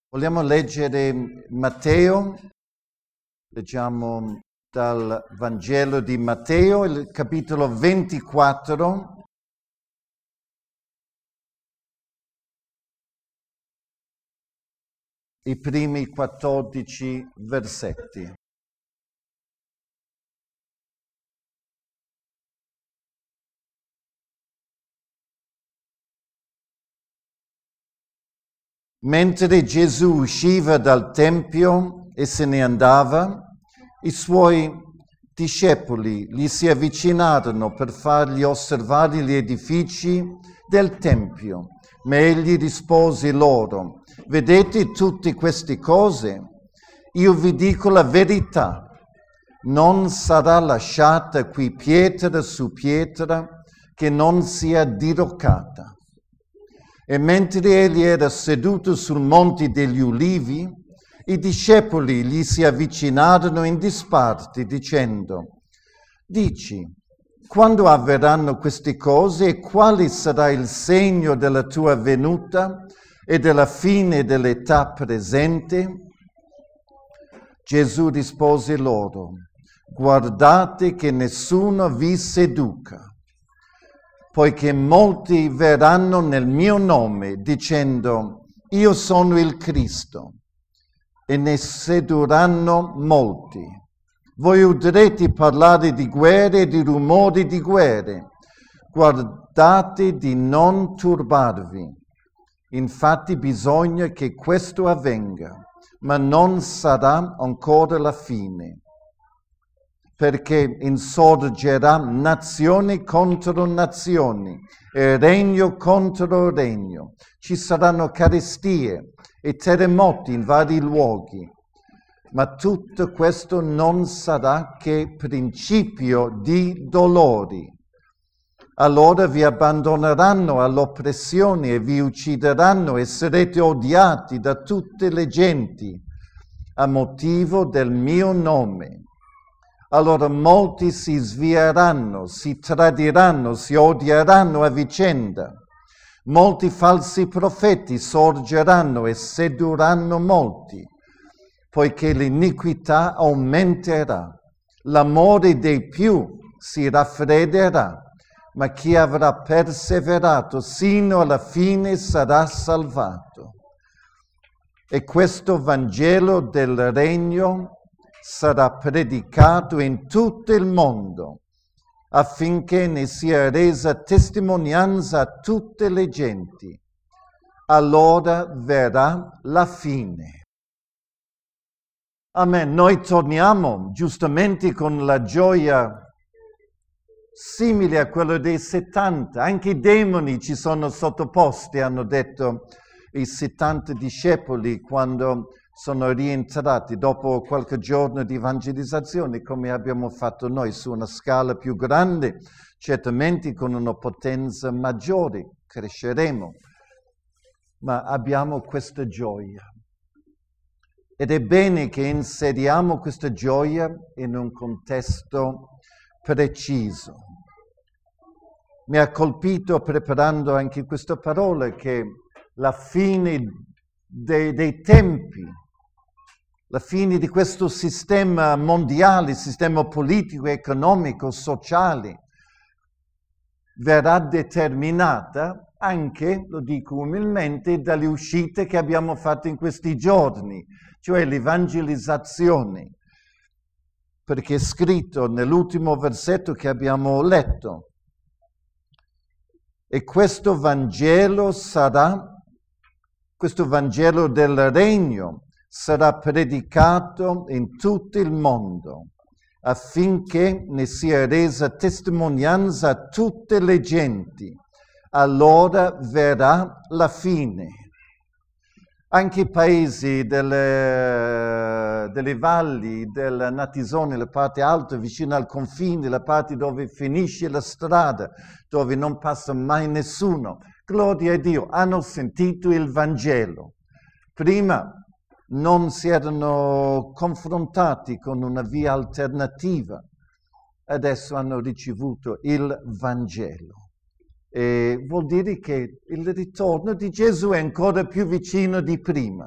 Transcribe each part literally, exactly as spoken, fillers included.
Vogliamo leggere Matteo, leggiamo dal Vangelo di Matteo, il capitolo ventiquattro, i primi quattordici versetti. Mentre Gesù usciva dal Tempio e se ne andava, i suoi discepoli gli si avvicinarono per fargli osservare gli edifici del Tempio, ma egli rispose loro: «Vedete tutte queste cose? Io vi dico la verità, non sarà lasciata qui pietra su pietra che non sia diroccata». E mentre egli era seduto sul Monte degli Ulivi, i discepoli gli si avvicinarono in disparte, dicendo: «Dici, quando avverranno queste cose e quale sarà il segno della tua venuta e della fine dell'età presente?» Gesù rispose loro: «Guardate che nessuno vi seduca. Poiché molti verranno nel mio nome dicendo: io sono il Cristo, e ne sedurranno molti. Voi udrete parlare di guerre e di rumori di guerre. Guardate di non turbarvi. Infatti bisogna che questo avvenga, ma non sarà ancora la fine. Perché insorgerà nazione contro nazione e regno contro regno. Ci saranno carestie e terremoti in vari luoghi, ma tutto questo non sarà che principio di dolori. Allora vi abbandoneranno all'oppressione e vi uccideranno e sarete odiati da tutte le genti a motivo del mio nome. Allora molti si svieranno, si tradiranno, si odieranno a vicenda. Molti falsi profeti sorgeranno e sedurranno molti, poiché l'iniquità aumenterà. L'amore dei più si raffredderà, ma chi avrà perseverato sino alla fine sarà salvato. E questo Vangelo del Regno sarà predicato in tutto il mondo, affinché ne sia resa testimonianza a tutte le genti. Allora verrà la fine. Amen. Noi torniamo giustamente con la gioia simile a quella dei settanta. Anche i demoni ci sono sottoposti, hanno detto i settanta discepoli quando sono rientrati dopo qualche giorno di evangelizzazione, come abbiamo fatto noi, su una scala più grande, certamente con una potenza maggiore, cresceremo, ma abbiamo questa gioia. Ed è bene che inseriamo questa gioia in un contesto preciso. Mi ha colpito, preparando anche questa parola, che la fine dei, dei tempi, la fine di questo sistema mondiale, sistema politico, economico, sociale, verrà determinata anche, lo dico umilmente, dalle uscite che abbiamo fatto in questi giorni, cioè l'evangelizzazione, perché è scritto nell'ultimo versetto che abbiamo letto: e questo Vangelo sarà, questo Vangelo del Regno, sarà predicato in tutto il mondo, affinché ne sia resa testimonianza a tutte le genti. Allora verrà la fine. Anche i paesi delle, delle valli, del Natisone, la parte alta, vicino al confine, la parte dove finisce la strada, dove non passa mai nessuno, gloria a Dio, hanno sentito il Vangelo. Prima non si erano confrontati con una via alternativa, adesso hanno ricevuto il Vangelo. E vuol dire che il ritorno di Gesù è ancora più vicino di prima.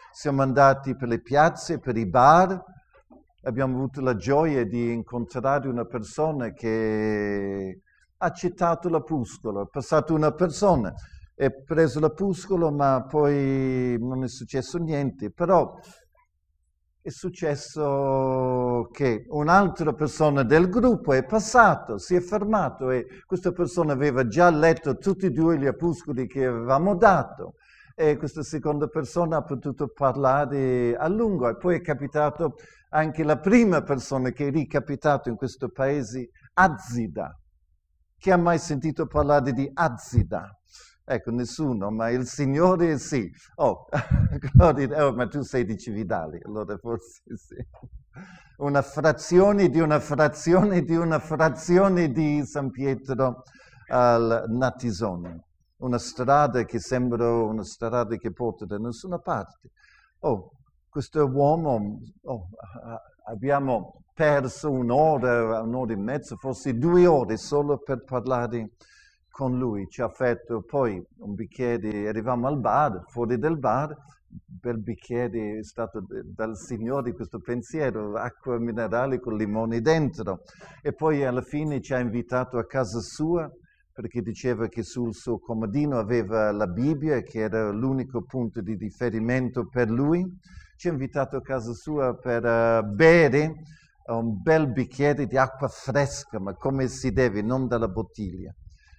siamo andati per le piazze, per i bar, abbiamo avuto la gioia di incontrare una persona che ha accettato l'opuscolo, è passata una persona, è preso l'opuscolo ma poi non è successo niente, però è successo che un'altra persona del gruppo è passato, si è fermato e questa persona aveva già letto tutti e due gli opuscoli che avevamo dato e questa seconda persona ha potuto parlare a lungo e poi è capitato anche la prima persona che è ricapitato in questo paese, Azida. Chi ha mai sentito parlare di Azida? Ecco, nessuno, ma il Signore sì. Oh, oh, ma tu sei di Cividali, allora forse sì. Una frazione di una frazione di una frazione di San Pietro al Natisone. Una strada che sembra una strada che porta da nessuna parte. Oh, questo uomo, oh, abbiamo perso un'ora, un'ora e mezza, forse due ore solo per parlare con lui. Ci ha fatto poi un bicchiere, arriviamo al bar, fuori del bar, bel bicchiere è stato dal Signore questo pensiero, acqua minerale con limoni dentro. E poi alla fine ci ha invitato a casa sua, perché diceva che sul suo comodino aveva la Bibbia, che era l'unico punto di riferimento per lui. Ci ha invitato a casa sua per uh, bere un bel bicchiere di acqua fresca, ma come si deve, non dalla bottiglia.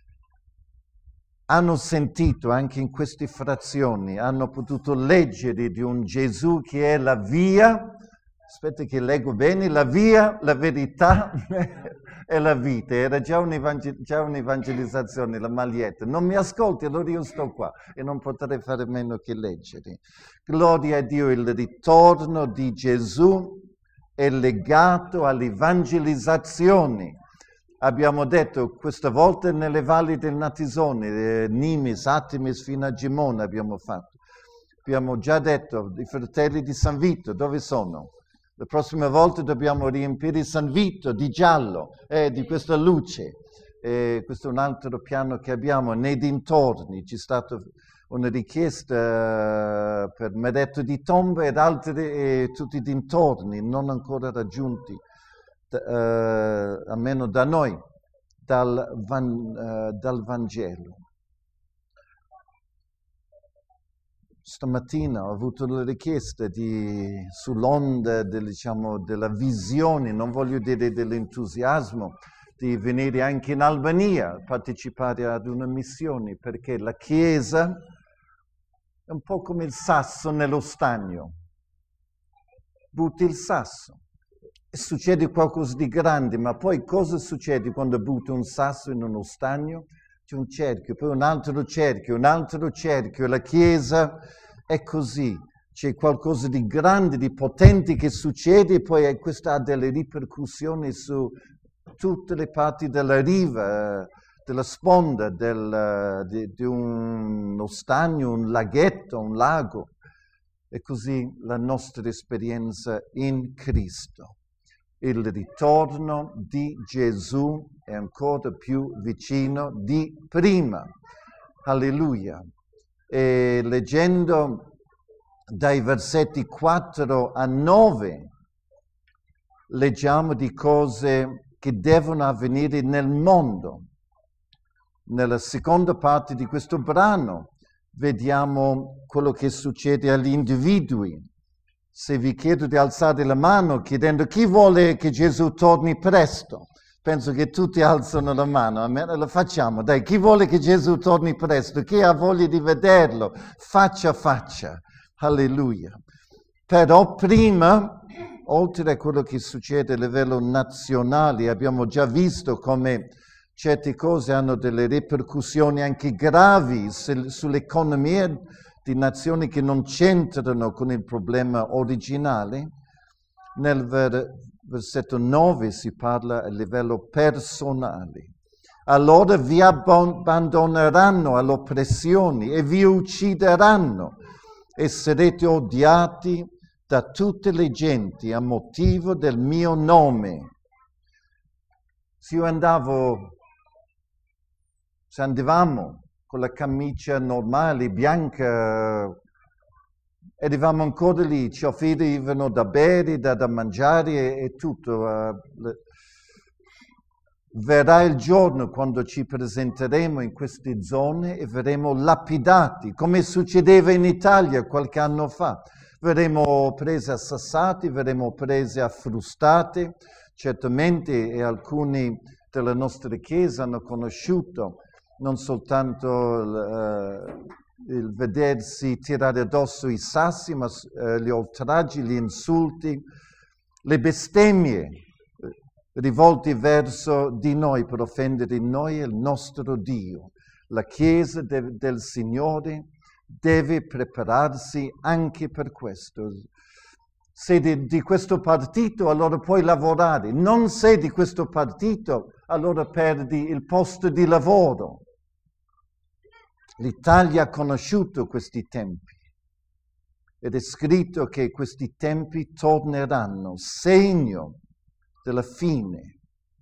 Hanno sentito anche in queste frazioni, hanno potuto leggere di un Gesù che è la via, aspetta che leggo bene, la via, la verità e la vita. Era già, un'evangel- già un'evangelizzazione, la maglietta. Non mi ascolti, allora io sto qua e non potrei fare meno che leggere. Gloria a Dio, il ritorno di Gesù è legato all'evangelizzazione. Abbiamo detto questa volta nelle valli del Natisone, eh, Nimis, Atimis fino a Gimone abbiamo fatto. Abbiamo già detto i fratelli di San Vito, dove sono? La prossima volta dobbiamo riempire San Vito di giallo, eh, di questa luce. Eh, questo è un altro piano che abbiamo nei dintorni. C'è stata una richiesta uh, per Meretto di Tomba ed altri eh, tutti i dintorni non ancora raggiunti. Uh, almeno da noi, dal, van, uh, dal Vangelo. Stamattina ho avuto la richiesta di, sull'onda del, diciamo, della visione, non voglio dire dell'entusiasmo, di venire anche in Albania a partecipare ad una missione, perché la Chiesa è un po' come il sasso nello stagno. Butti il sasso. Succede qualcosa di grande, ma poi cosa succede quando butti un sasso in uno stagno? C'è un cerchio, poi un altro cerchio, un altro cerchio, e la Chiesa è così. C'è qualcosa di grande, di potente che succede e poi questo ha delle ripercussioni su tutte le parti della riva, della sponda, del, di, di uno stagno, un laghetto, un lago. E così la nostra esperienza in Cristo. Il ritorno di Gesù è ancora più vicino di prima. Alleluia. E leggendo dai versetti quattro a nove, leggiamo di cose che devono avvenire nel mondo. Nella seconda parte di questo brano vediamo quello che succede agli individui. Se vi chiedo di alzare la mano chiedendo chi vuole che Gesù torni presto, penso che tutti alzano la mano, almeno lo facciamo. Dai, chi vuole che Gesù torni presto? Chi ha voglia di vederlo faccia a faccia? Alleluia. Però prima, oltre a quello che succede a livello nazionale, abbiamo già visto come certe cose hanno delle ripercussioni anche gravi sull'economia di nazioni che non c'entrano con il problema originale. Nel ver- versetto nove si parla a livello personale. Allora vi abbandoneranno all'oppressione e vi uccideranno e sarete odiati da tutte le genti a motivo del mio nome. Se io andavo, se andavamo con la camicia normale, bianca, eravamo ancora lì, ci offrivano da bere, da, da mangiare e, e tutto. Uh, le... Verrà il giorno quando ci presenteremo in queste zone e verremo lapidati, come succedeva in Italia qualche anno fa. Verremo presi a sassati, verremo presi a frustate. Certamente e alcuni della nostra Chiesa hanno conosciuto non soltanto uh, il vedersi tirare addosso i sassi, ma uh, gli oltraggi, gli insulti, le bestemmie rivolti verso di noi per offendere noi e il nostro Dio. La Chiesa de- del Signore deve prepararsi anche per questo. Sei di, di questo partito, allora puoi lavorare. Non sei di questo partito, allora perdi il posto di lavoro. L'Italia ha conosciuto questi tempi ed è scritto che questi tempi torneranno, segno della fine.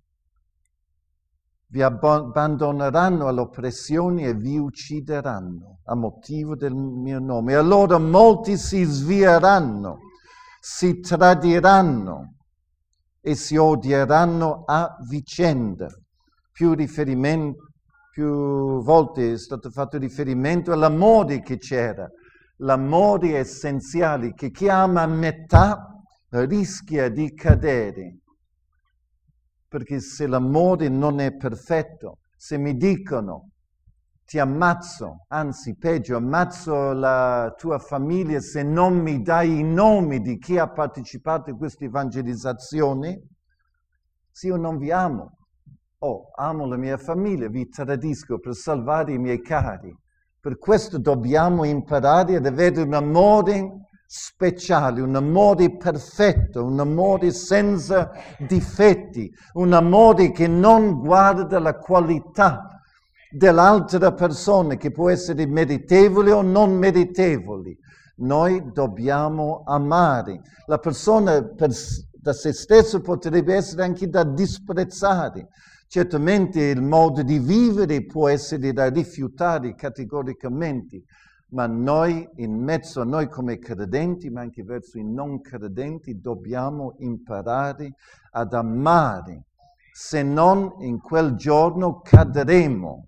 Vi abbandoneranno all'oppressione e vi uccideranno a motivo del mio nome. E allora molti si svieranno, si tradiranno e si odieranno a vicenda. Più riferimento, più volte è stato fatto riferimento all'amore che c'era, l'amore essenziale che chi ama a metà rischia di cadere. Perché se l'amore non è perfetto, se mi dicono ti ammazzo, anzi peggio, ammazzo la tua famiglia se non mi dai i nomi di chi ha partecipato a questa evangelizzazione, se io non vi amo, oh, amo la mia famiglia, vi tradisco per salvare i miei cari. Per questo dobbiamo imparare ad avere un amore speciale, un amore perfetto, un amore senza difetti, un amore che non guarda la qualità dell'altra persona, che può essere meritevole o non meritevole. Noi dobbiamo amare. La persona per, da se stesso potrebbe essere anche da disprezzare. Certamente il modo di vivere può essere da rifiutare categoricamente, ma noi, in mezzo a noi come credenti, ma anche verso i non credenti, dobbiamo imparare ad amare, se non in quel giorno cadremo.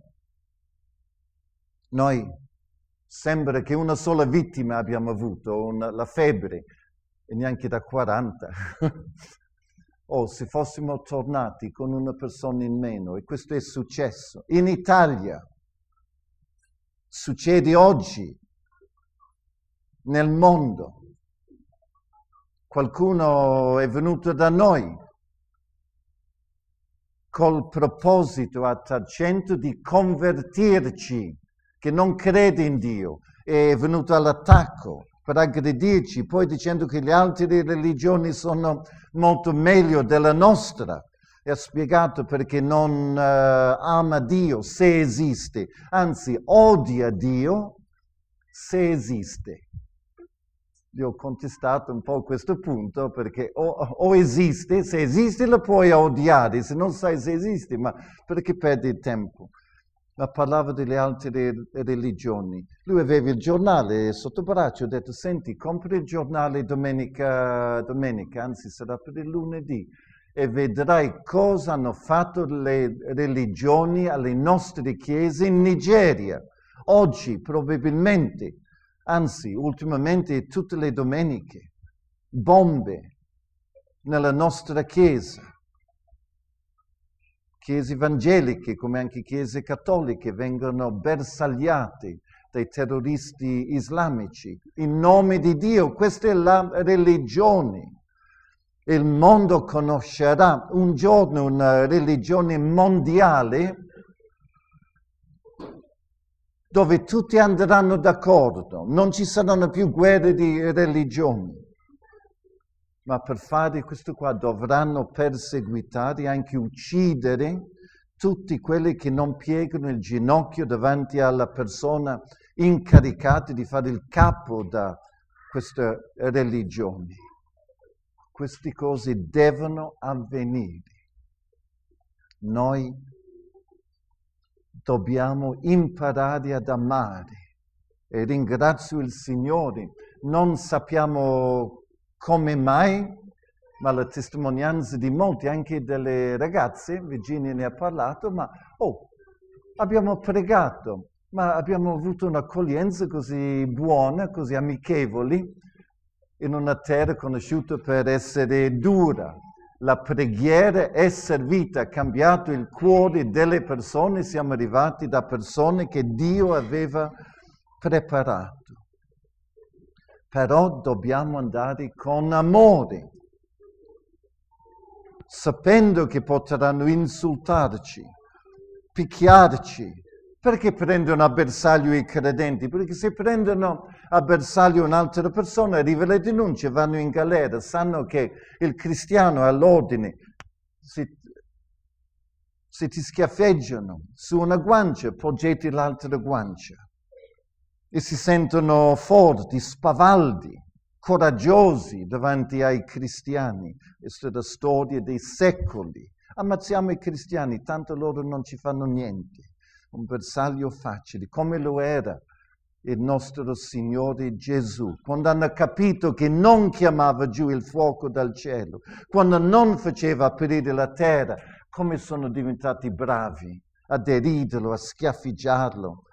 Noi sembra che una sola vittima abbiamo avuto, una, la febbre, e neanche da quaranta. O se fossimo tornati con una persona in meno, e questo è successo in Italia. Succede oggi nel mondo. Qualcuno è venuto da noi col proposito a tal cento di convertirci, che non crede in Dio, è venuto all'attacco per aggredirci, poi dicendo che le altre religioni sono molto meglio della nostra. E ha spiegato perché non uh, ama Dio se esiste, anzi odia Dio se esiste. Io ho contestato un po' questo punto perché o, o esiste, se esiste lo puoi odiare, se non sai se esiste, ma perché perdi il tempo? Ma parlava delle altre religioni. Lui aveva il giornale sotto braccio, ho detto, senti, compri il giornale domenica, domenica, anzi sarà per il lunedì, e vedrai cosa hanno fatto le religioni alle nostre chiese in Nigeria. Oggi probabilmente, anzi ultimamente tutte le domeniche, bombe nella nostra chiesa. Chiese evangeliche, come anche chiese cattoliche, vengono bersagliate dai terroristi islamici. In nome di Dio, questa è la religione. Il mondo conoscerà un giorno una religione mondiale dove tutti andranno d'accordo, non ci saranno più guerre di religioni. Ma per fare questo qua dovranno perseguitare, anche uccidere, tutti quelli che non piegano il ginocchio davanti alla persona incaricata di fare il capo da queste religioni. Queste cose devono avvenire. Noi dobbiamo imparare ad amare e ringrazio il Signore non sappiamo come mai, ma la testimonianza di molti, anche delle ragazze, Virginia ne ha parlato, ma oh, abbiamo pregato, ma abbiamo avuto un'accoglienza così buona, così amichevoli, in una terra conosciuta per essere dura. La preghiera è servita, ha cambiato il cuore delle persone, siamo arrivati da persone che Dio aveva preparato. Però dobbiamo andare con amore, sapendo che potranno insultarci, picchiarci. Perché prendono a bersaglio i credenti? Perché se prendono a bersaglio un'altra persona, arriva le denunce, vanno in galera, sanno che il cristiano ha l'ordine, se, se ti schiaffeggiano su una guancia, poggetti l'altra guancia. E si sentono forti, spavaldi, coraggiosi davanti ai cristiani. Questa è la storia dei secoli. Ammazziamo i cristiani, tanto loro non ci fanno niente. Un bersaglio facile, come lo era il nostro Signore Gesù, quando hanno capito che non chiamava giù il fuoco dal cielo, quando non faceva aprire la terra, come sono diventati bravi a deriderlo, a schiaffeggiarlo.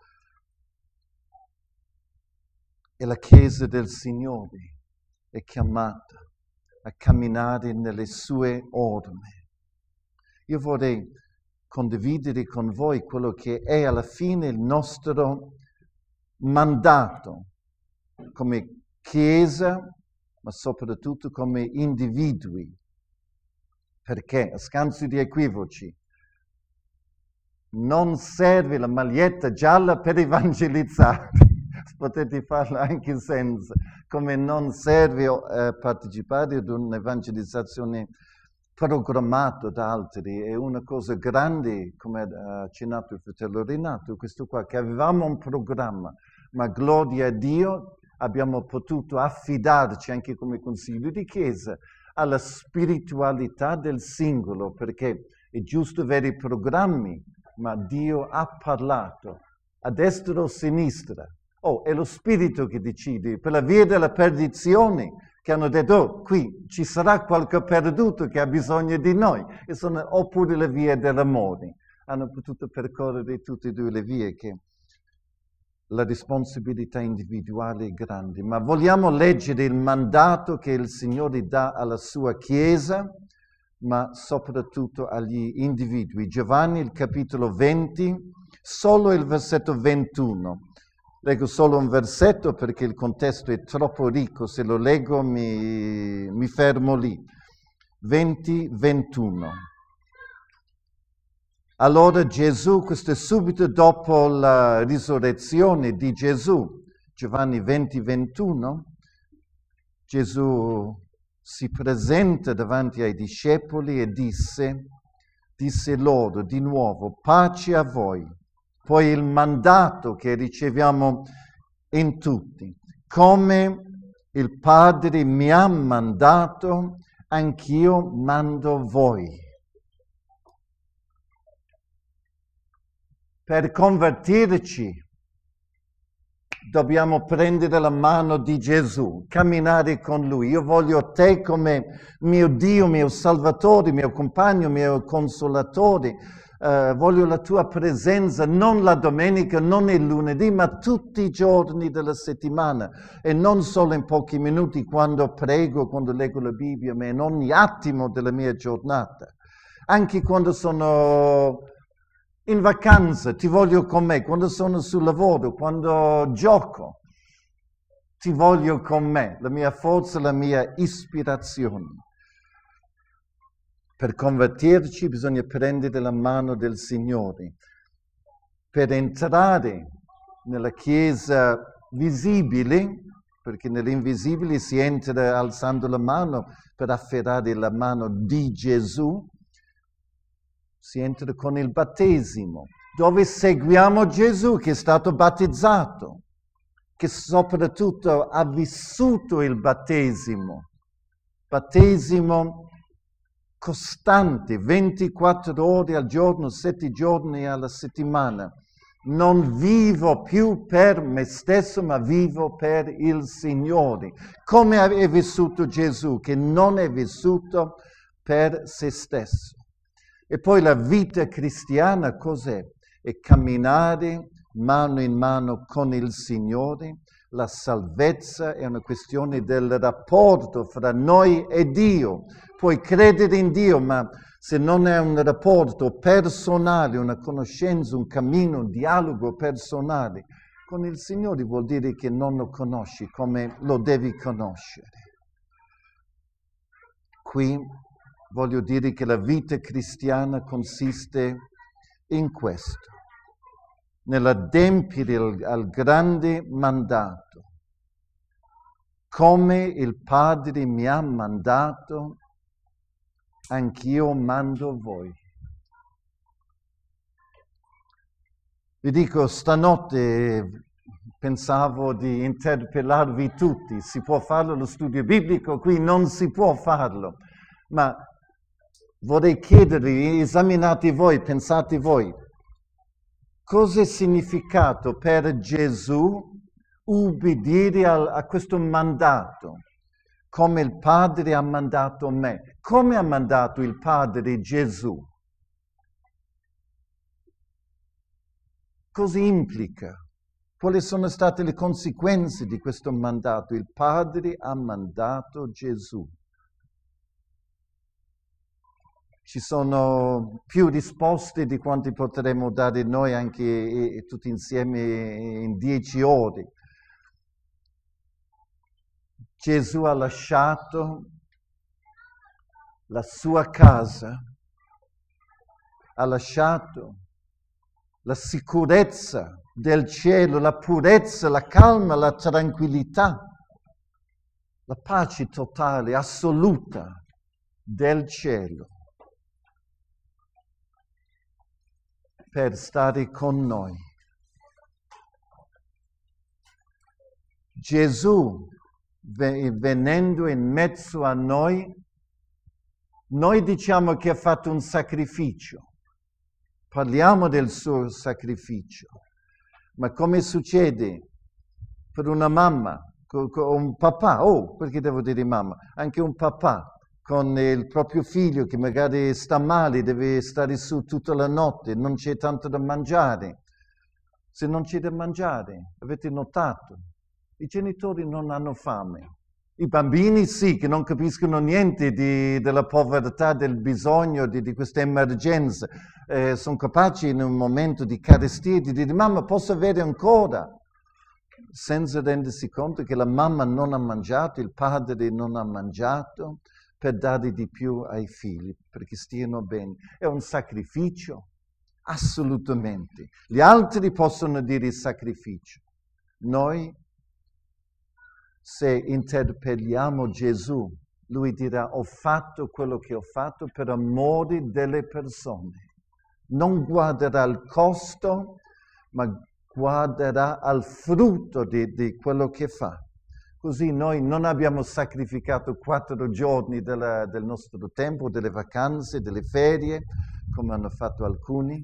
E la Chiesa del Signore è chiamata a camminare nelle sue orme. Io vorrei condividere con voi quello che è alla fine il nostro mandato come Chiesa, ma soprattutto come individui. Perché, a scanso di equivoci, non serve la maglietta gialla per evangelizzare. Potete farlo anche senza, come non serve eh, partecipare ad un'evangelizzazione programmato da altri. È una cosa grande, come ha accennato il fratello Renato, questo qua, che avevamo un programma, ma gloria a Dio abbiamo potuto affidarci anche come consiglio di chiesa alla spiritualità del singolo, perché è giusto avere i programmi, ma Dio ha parlato a destra o a sinistra. Oh, è lo spirito che decide, per la via della perdizione, che hanno detto, oh, qui ci sarà qualche perduto che ha bisogno di noi, e sono, oppure le vie dell'amore. Hanno potuto percorrere tutte e due le vie, che la responsabilità individuale è grande. Ma vogliamo leggere il mandato che il Signore dà alla sua Chiesa, ma soprattutto agli individui. Giovanni, il capitolo venti, solo il versetto ventuno. Leggo solo un versetto perché il contesto è troppo ricco, se lo leggo mi, mi fermo lì. venti ventuno. Allora Gesù, questo è subito dopo la risurrezione di Gesù, Giovanni venti ventuno, Gesù si presenta davanti ai discepoli e disse, disse loro di nuovo, pace a voi. Poi il mandato che riceviamo in tutti. Come il Padre mi ha mandato, anch'io mando voi. Per convertirci dobbiamo prendere la mano di Gesù, camminare con Lui. Io voglio te come mio Dio, mio Salvatore, mio compagno, mio Consolatore. Uh, voglio la tua presenza non la domenica, non il lunedì, ma tutti i giorni della settimana e non solo in pochi minuti quando prego, quando leggo la Bibbia, ma in ogni attimo della mia giornata. Anche quando sono in vacanza, ti voglio con me, quando sono sul lavoro, quando gioco, ti voglio con me, la mia forza, la mia ispirazione. Per convertirci bisogna prendere la mano del Signore. Per entrare nella Chiesa visibile, perché nell'invisibile si entra alzando la mano per afferrare la mano di Gesù, si entra con il battesimo, dove seguiamo Gesù che è stato battezzato, che soprattutto ha vissuto il battesimo. Battesimo costante, ventiquattro ore al giorno, sette giorni alla settimana, Non vivo più per me stesso, ma vivo per il Signore. Come è vissuto Gesù, che non è vissuto per se stesso. E poi la vita cristiana cos'è? È camminare mano in mano con il Signore. La salvezza è una questione del rapporto fra noi e Dio. Puoi credere in Dio, ma se non è un rapporto personale, una conoscenza, un cammino, un dialogo personale con il Signore, vuol dire che non lo conosci come lo devi conoscere. Qui voglio dire che la vita cristiana consiste in questo, nell'adempiere al, al grande mandato. Come il Padre mi ha mandato, anch'io mando voi. Vi dico, stanotte pensavo di interpellarvi tutti. Si può farlo lo studio biblico, qui non si può farlo. Ma vorrei chiedervi, esaminate voi, pensate voi, cosa è significato per Gesù ubbidire a, a questo mandato? Come il Padre ha mandato me. Come ha mandato il Padre Gesù? Cosa implica? Quali sono state le conseguenze di questo mandato? Il Padre ha mandato Gesù. Ci sono più risposte di quanti potremmo dare noi anche eh, tutti insieme in dieci ore. Gesù ha lasciato la sua casa, ha lasciato la sicurezza del cielo, la purezza, la calma, la tranquillità, la pace totale, assoluta del cielo per stare con noi. Gesù, venendo in mezzo a noi, noi diciamo che ha fatto un sacrificio, parliamo del suo sacrificio, ma come succede per una mamma, con un papà, oh, perché devo dire mamma, anche un papà con il proprio figlio che magari sta male, deve stare su tutta la notte, non c'è tanto da mangiare. Se non c'è da mangiare, avete notato, i genitori non hanno fame. I bambini sì, che non capiscono niente di, della povertà, del bisogno, di, di questa emergenza. Eh, sono capaci in un momento di carestia di dire mamma posso avere ancora? Senza rendersi conto che la mamma non ha mangiato, il padre non ha mangiato per dare di più ai figli, perché stiano bene. È un sacrificio, assolutamente. Gli altri possono dire sacrificio. Noi se interpelliamo Gesù, lui dirà ho fatto quello che ho fatto per amore delle persone. Non guarderà al costo, ma guarderà al frutto di, di quello che fa. Così noi non abbiamo sacrificato quattro giorni della, del nostro tempo, delle vacanze, delle ferie, come hanno fatto alcuni.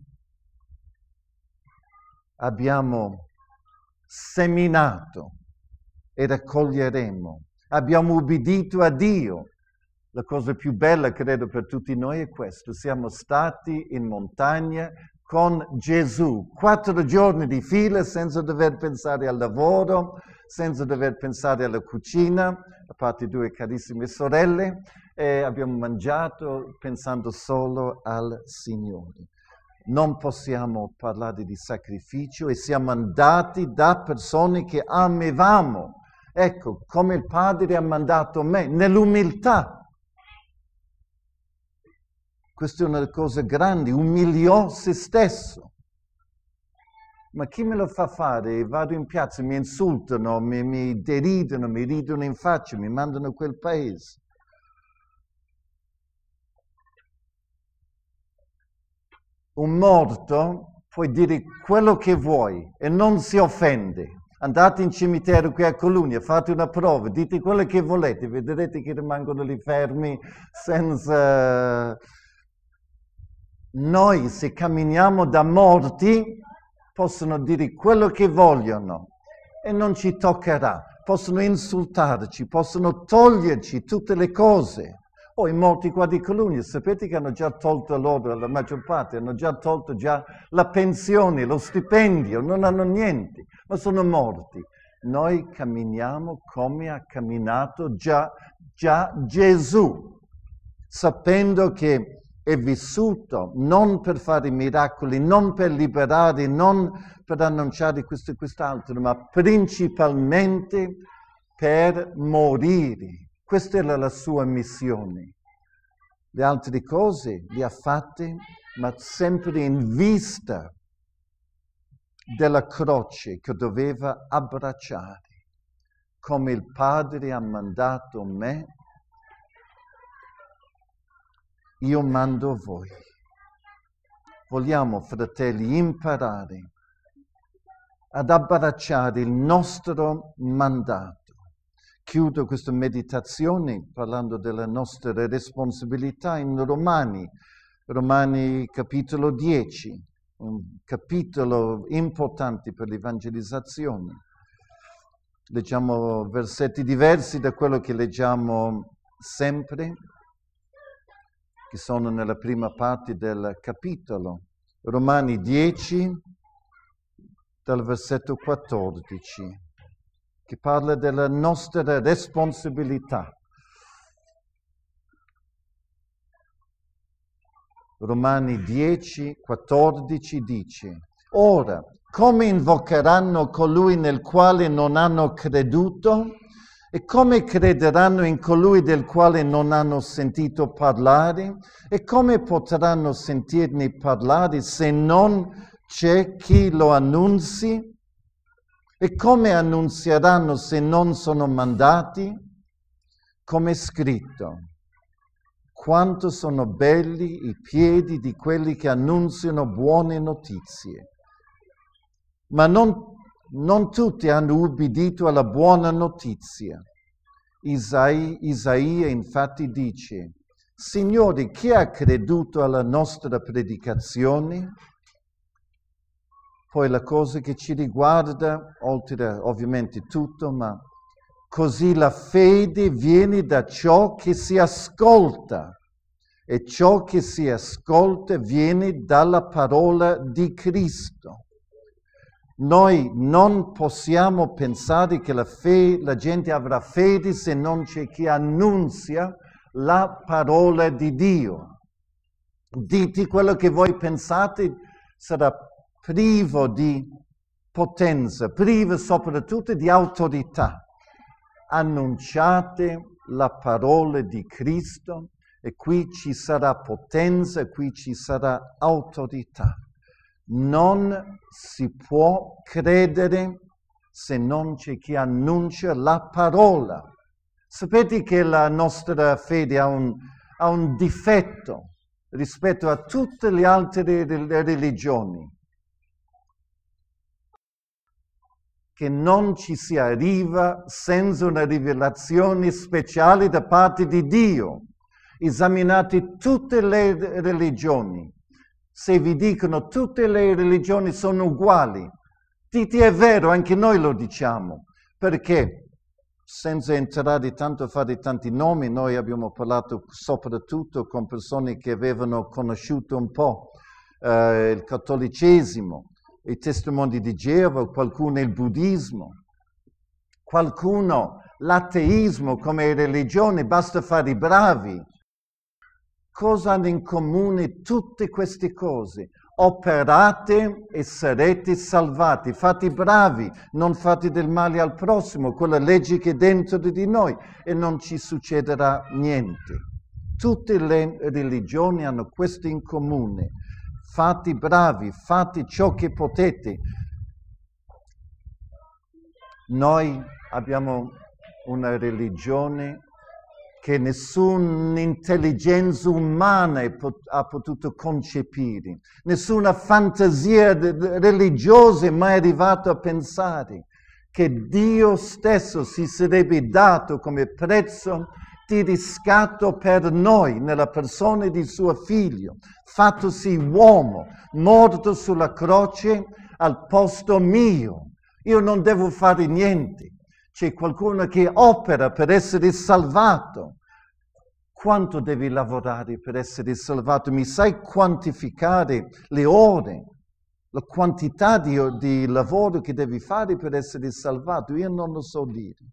Abbiamo seminato e raccoglieremo. Abbiamo ubbidito a Dio. La cosa più bella, credo, per tutti noi è questo. Siamo stati in montagna con Gesù. Quattro giorni di fila senza dover pensare al lavoro, senza dover pensare alla cucina, a parte due carissime sorelle, e abbiamo mangiato pensando solo al Signore. Non possiamo parlare di sacrificio e siamo andati da persone che amavamo. Ecco, come il Padre ha mandato me, nell'umiltà. Questa è una cosa grande, umiliò se stesso. Ma chi me lo fa fare? Vado in piazza, mi insultano, mi, mi deridono, mi ridono in faccia, mi mandano a quel paese. Un morto puoi dire quello che vuoi e non si offende. Andate in cimitero qui a Colugno, fate una prova, dite quello che volete, vedrete che rimangono lì fermi senza... Noi se camminiamo da morti possono dire quello che vogliono e non ci toccherà. Possono insultarci, possono toglierci tutte le cose. O in molti qua di Colugno, sapete che hanno già tolto loro, la maggior parte, hanno già tolto già la pensione, lo stipendio, non hanno niente, ma sono morti. Noi camminiamo come ha camminato già, già Gesù, sapendo che è vissuto non per fare miracoli, non per liberare, non per annunciare questo e quest'altro, ma principalmente per morire. Questa era la sua missione. Le altre cose le ha fatte, ma sempre in vista della croce che doveva abbracciare. Come il Padre ha mandato me, io mando voi. Vogliamo, fratelli, imparare ad abbracciare il nostro mandato. Chiudo questa meditazione parlando della nostra responsabilità in Romani, Romani capitolo dieci, un capitolo importante per l'evangelizzazione. Leggiamo versetti diversi da quello che leggiamo sempre, che sono nella prima parte del capitolo. Romani dieci, dal versetto quattordici. Che parla della nostra responsabilità. Romani dieci, quattordici dice: Ora, come invocheranno colui nel quale non hanno creduto? E come crederanno in colui del quale non hanno sentito parlare? E come potranno sentirne parlare se non c'è chi lo annunzi? E come annunzieranno se non sono mandati? Come è scritto: quanto sono belli i piedi di quelli che annunziano buone notizie. Ma non, non tutti hanno ubbidito alla buona notizia. Isaia, Isaia infatti dice: Signore, chi ha creduto alla nostra predicazione? Poi la cosa che ci riguarda, oltre a ovviamente tutto, ma così la fede viene da ciò che si ascolta, e ciò che si ascolta viene dalla parola di Cristo. Noi non possiamo pensare che la, fe- la gente avrà fede se non c'è chi annunzia la parola di Dio. Dite quello che voi pensate, sarà privo di potenza, privo soprattutto di autorità. Annunciate la parola di Cristo e qui ci sarà potenza, qui ci sarà autorità. Non si può credere se non c'è chi annuncia la parola. Sapete che la nostra fede ha un, ha un difetto rispetto a tutte le altre religioni. Che non ci si arriva senza una rivelazione speciale da parte di Dio. Esaminate tutte le religioni. Se vi dicono tutte le religioni sono uguali, dite è vero, anche noi lo diciamo. Perché? Senza entrare tanto a fare tanti nomi, noi abbiamo parlato soprattutto con persone che avevano conosciuto un po' eh, il cattolicesimo, i testimoni di Geova, qualcuno il buddismo, qualcuno l'ateismo come religione, basta fare i bravi. Cosa hanno in comune tutte queste cose? Operate e sarete salvati. Fate i bravi, non fate del male al prossimo, quella legge che è dentro di noi, e non ci succederà niente. Tutte le religioni hanno questo in comune. Fate i bravi, fate ciò che potete. Noi abbiamo una religione che nessuna intelligenza umana ha potuto concepire, nessuna fantasia religiosa è mai arrivata a pensare che Dio stesso si sarebbe dato come prezzo di riscatto per noi nella persona di suo figlio, fattosi uomo, morto sulla croce, al posto mio. Io non devo fare niente. C'è qualcuno che opera per essere salvato. Quanto devi lavorare per essere salvato? Mi sai quantificare le ore, la quantità di, di lavoro che devi fare per essere salvato? Io non lo so dire.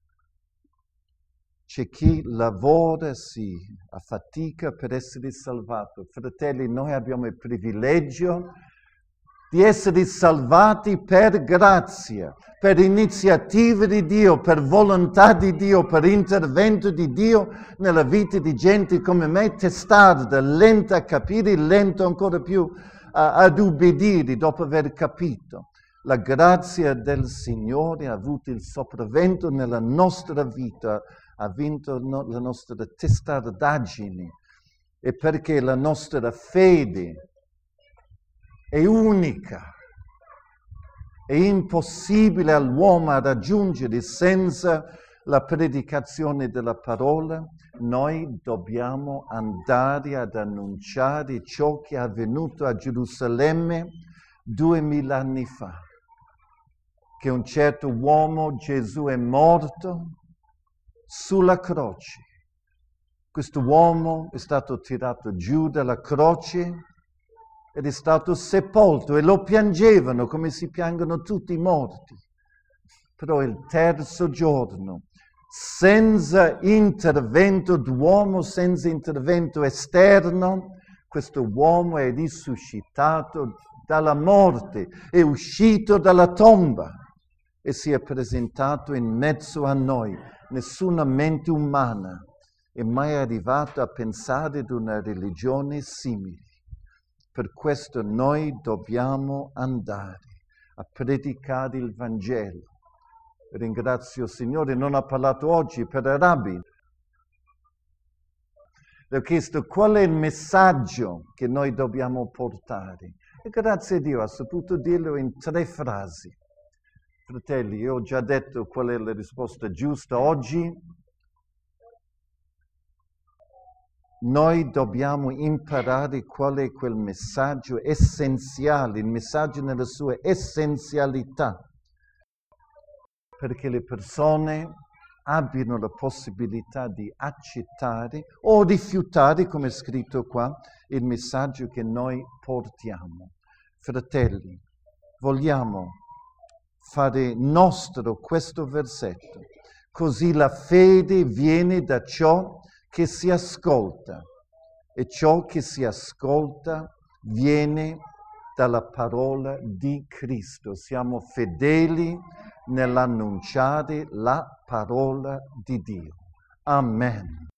C'è chi lavora, sì, a fatica per essere salvato. Fratelli, noi abbiamo il privilegio di essere salvati per grazia, per iniziativa di Dio, per volontà di Dio, per intervento di Dio nella vita di gente come me, testarda, lenta a capire, lento ancora più uh, ad ubbidire dopo aver capito. La grazia del Signore ha avuto il sopravvento nella nostra vita, ha vinto no, la nostra testardaggine, e perché la nostra fede è unica, è impossibile all'uomo raggiungere senza la predicazione della parola. Noi dobbiamo andare ad annunciare ciò che è avvenuto a Gerusalemme duemila anni fa, che un certo uomo, Gesù, è morto sulla croce. Questo uomo è stato tirato giù dalla croce ed è stato sepolto, e lo piangevano come si piangono tutti i morti. Però il terzo giorno, senza intervento d'uomo, senza intervento esterno, questo uomo è risuscitato dalla morte, è uscito dalla tomba e si è presentato in mezzo a noi. Nessuna mente umana è mai arrivata a pensare ad una religione simile. Per questo noi dobbiamo andare a predicare il Vangelo. Ringrazio il Signore, non ha parlato oggi per Rabbi. Le ho chiesto qual è il messaggio che noi dobbiamo portare. E grazie a Dio ha saputo dirlo in tre frasi. Fratelli, io ho già detto qual è la risposta giusta oggi. Noi dobbiamo imparare qual è quel messaggio essenziale, il messaggio nella sua essenzialità, perché le persone abbiano la possibilità di accettare o rifiutare, come è scritto qua, il messaggio che noi portiamo. Fratelli, vogliamo fare nostro questo versetto, così la fede viene da ciò che si ascolta, e ciò che si ascolta viene dalla parola di Cristo. Siamo fedeli nell'annunciare la parola di Dio. Amen.